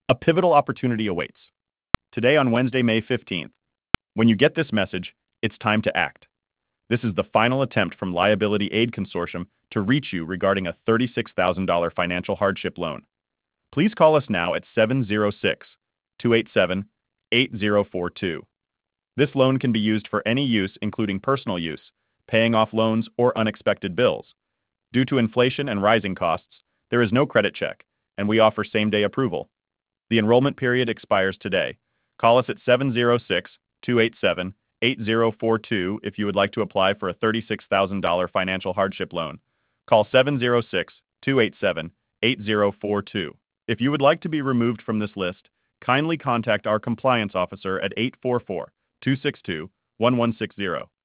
A pivotal opportunity awaits. Today on Wednesday, May 15th. When you get this message, it's time to act. This is the final attempt from Liability Aid Consortium to reach you regarding a $36,000 financial hardship loan. Please call us now at 706-287-8042. This loan can be used for any use including personal use, paying off loans, or unexpected bills. Due to inflation and rising costs, there is no credit check, and we offer same-day approval. The enrollment period expires today. Call us at 706-287-8042 if you would like to apply for a $36,000 financial hardship loan. Call 706-287-8042. If you would like to be removed from this list, kindly contact our compliance officer at 844-262-1160.